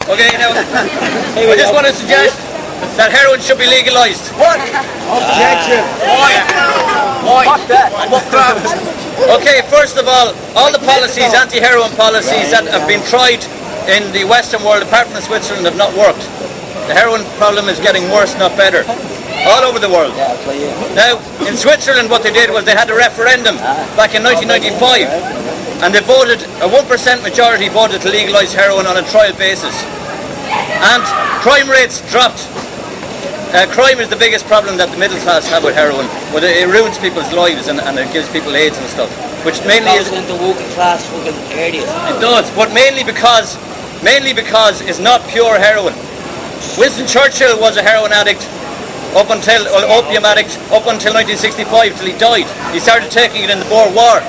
Okay, now, I just want to suggest that heroin should be legalised. What? Objection. Why? Fuck that. What grounds? Okay, first of all the policies, anti-heroin policies that have been tried in the Western world, apart from Switzerland, have not worked. The heroin problem is getting worse, not better, all over the world. Now, in Switzerland, what they did was they had a referendum back in 1995, and they voted, a 1% majority voted to legalise heroin on a trial basis. And crime rates dropped. Crime is the biggest problem that the middle class have with heroin. Well, it ruins people's lives and it gives people AIDS and stuff. Which mainly is into working class fucking areas. It does, but mainly because it's not pure heroin. Winston Churchill was a heroin addict opium addict up until 1965 till he died. He started taking it in the Boer War.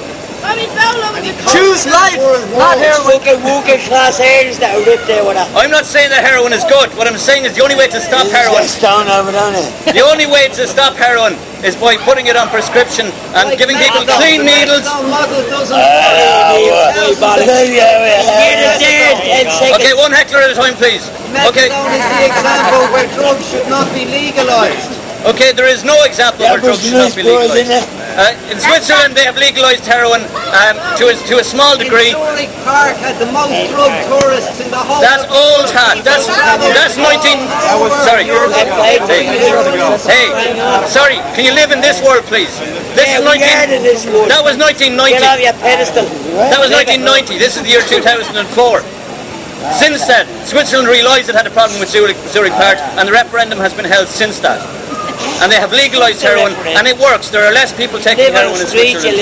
Choose life, not heroin. Fucking working class areas that are ripped there with that. I'm not saying that heroin is good. What I'm saying is the only way to stop heroin. The only way to stop heroin is by putting it on prescription and giving people clean needles. Okay, one heckler at a time, please. Okay. Methadone is the example where drugs should not be legalised. Okay, there is no example where drugs should not be legalised. In Switzerland, they have legalised heroin to a small degree. Zurich Park had the most drug tourists in the whole. That's old hat. That's 19. Sorry. Hey, sorry. Can you live in this world, please? This is 19. That was 1990. Get off your pedestal. That was 1990. This is the year 2004. Since then, Switzerland realised it had a problem with Zurich Park, and the referendum has been held since that. And they have legalised heroin, and it works. There are less people taking heroin in Switzerland.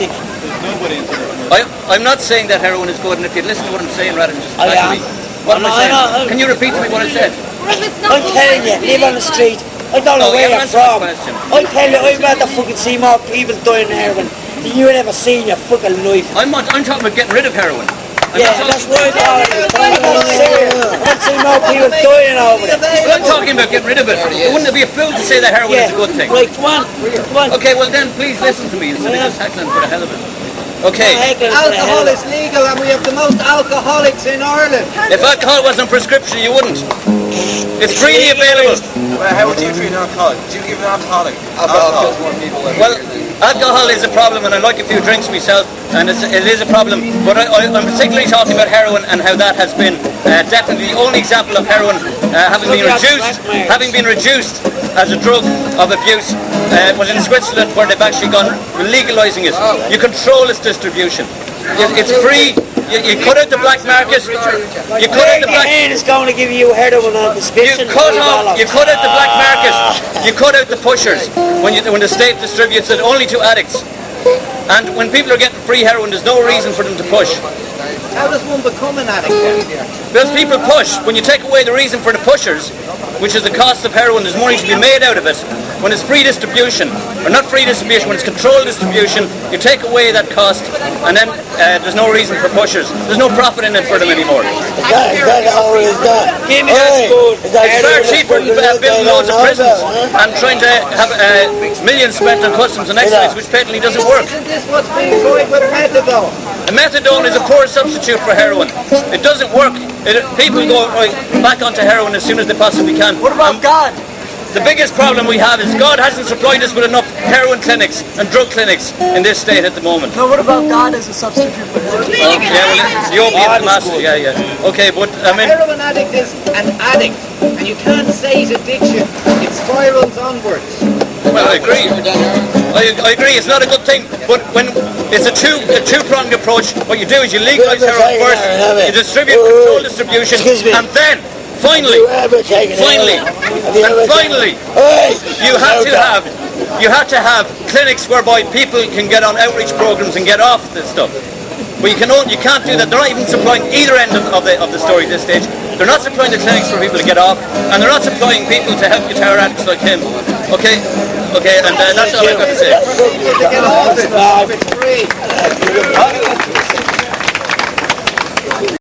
I'm not saying that heroin is good, and if you'd listen to what I'm saying rather than just me. What am I saying? Can you repeat to me what I said? I'm telling you, live on the street. I don't know where you're from. I'm telling you, I'd rather fucking see more people dying of heroin than you ever seen in your fucking life. I'm talking about getting rid of heroin. Yeah, that's what I'm talking about. I've seen more people dying over it. Well, I'm talking about getting rid of it. Wouldn't it be a fool to say that heroin is a good thing? Right, come on. Okay, well then please listen to me instead of just heckling for the hell of it. Okay. Alcohol is legal and we have the most alcoholics in Ireland. If alcohol wasn't prescription, you wouldn't. It's freely available. Well, how would you treat an alcoholic? Do you give an alcoholic alcohol? Well, alcohol is a problem, and I like a few drinks myself, and it is a problem. But I'm particularly talking about heroin and how that has been definitely the only example of heroin having been reduced as a drug of abuse was in Switzerland, where they've actually gone legalising it. You control its distribution. It's free. You cut out the black market. You cut out the black. Is going to give you heroin on prescription. You cut out the black market. You cut out the pushers when the state distributes it only to addicts. And when people are getting free heroin, there's no reason for them to push. How does one become an addict then? Because people push. When you take away the reason for the pushers, which is the cost of heroin, there's money to be made out of it. When it's free distribution, or not free distribution, when it's controlled distribution, you take away that cost, and then there's no reason for pushers. There's no profit in it for them anymore. Give me that food. It's far cheaper than building loads of prisons and trying to have millions spent on customs and excise, which patently doesn't work. Isn't this what's being tried with methadone? Methadone is a poor substitute for heroin. It doesn't work. People go back onto heroin as soon as they possibly can. What about God? The biggest problem we have is God hasn't supplied us with enough heroin clinics and drug clinics in this state at the moment. No, what about God as a substitute for heroin? The opium of the masses, Okay, but I mean... A heroin addict is an addict, and you can't say it's addiction. It spirals onwards. Well, I agree. I agree, it's not a good thing, but when it's a two-pronged approach, what you do is you legalise heroin first, you distribute, control distribution, and then finally, you have to have clinics whereby people can get on outreach programs and get off this stuff. But you can't do that. They're not even supplying either end of the story at this stage. They're not supplying the clinics for people to get off, and they're not supplying people to help guitar addicts like him. Okay, and that's all I've got to say.